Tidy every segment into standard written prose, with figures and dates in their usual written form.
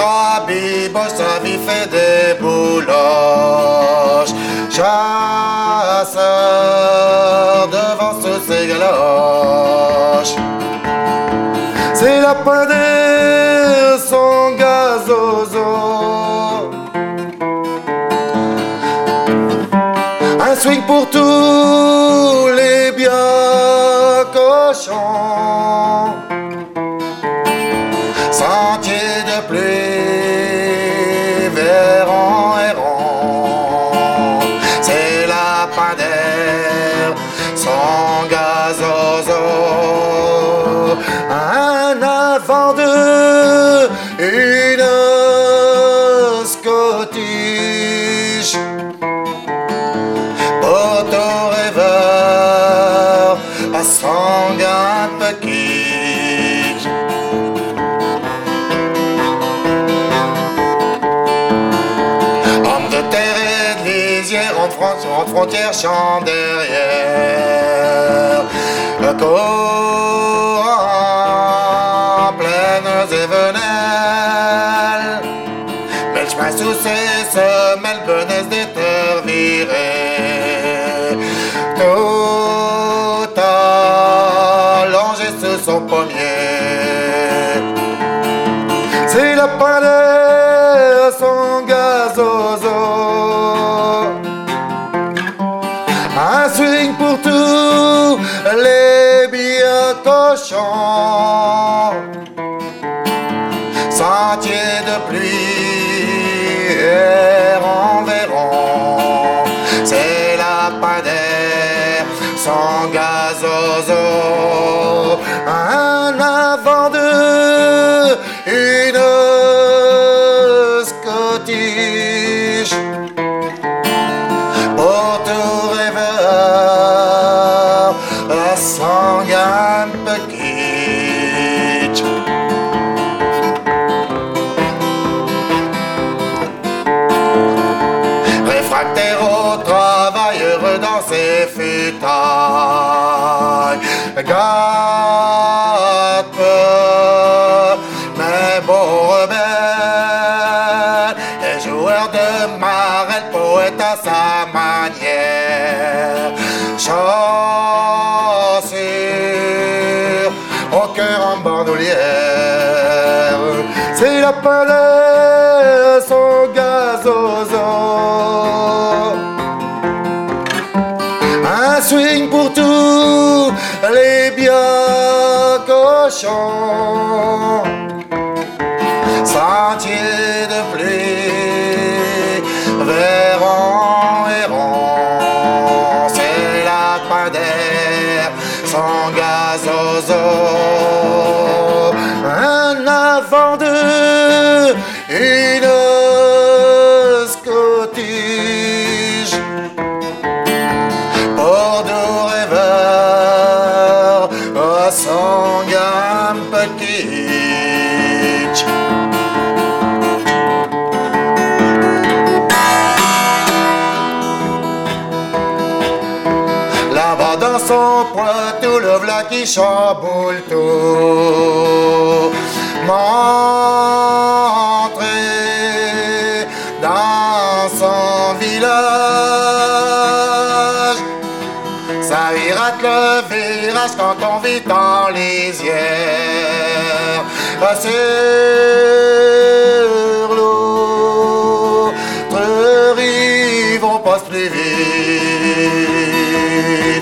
biboche, sa vie fait des bouloches. Chasseur devant sous ses galoches. C'est la panère, son gazozo. Un swing pour tous les biens cochons. Sentier de pluie, vers en errant. C'est la panère, son gazozo. Un avant de une Scottish. Auto-rêveur à son gain de kick. Homme de terre et de lisière, en frontière, champ derrière. Le courant pleines et venelles. Mais le chemin sous ses semelles, benaise des terres virées. Tout allongé sous son pommier. C'est la panère, son gazozo. Un swing pour tous les biens cochons. Sentier de pluie, errant, verront. C'est la panère, son gazozo. Un avant de une Scottish. Auto-rêveur à son gain kitsch. Réfractaire au travail, heureux dans ses futailles. Gâte peu, mais beau rebelle. Et joueur de marelle, poète à sa manière. Chassure, au cœur en bandoulière. C'est la panère, son gazozo. Un swing pour tous les biens cochons. Sentier de pluie, vers en errant. C'est la panère, son gazozo. Un avant de une Scottish. Auto-rêveur à son gain kitsch. Là-bas dans son poitou, le v'là qui chamboule tout. M'entrer dans son village. Ça irate le virage quand on vit en lisière. Sur l'autre rive, on passe plus vite.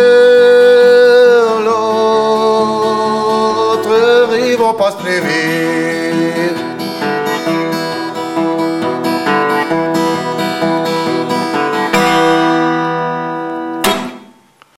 Sur l'autre rive, on passe plus vite.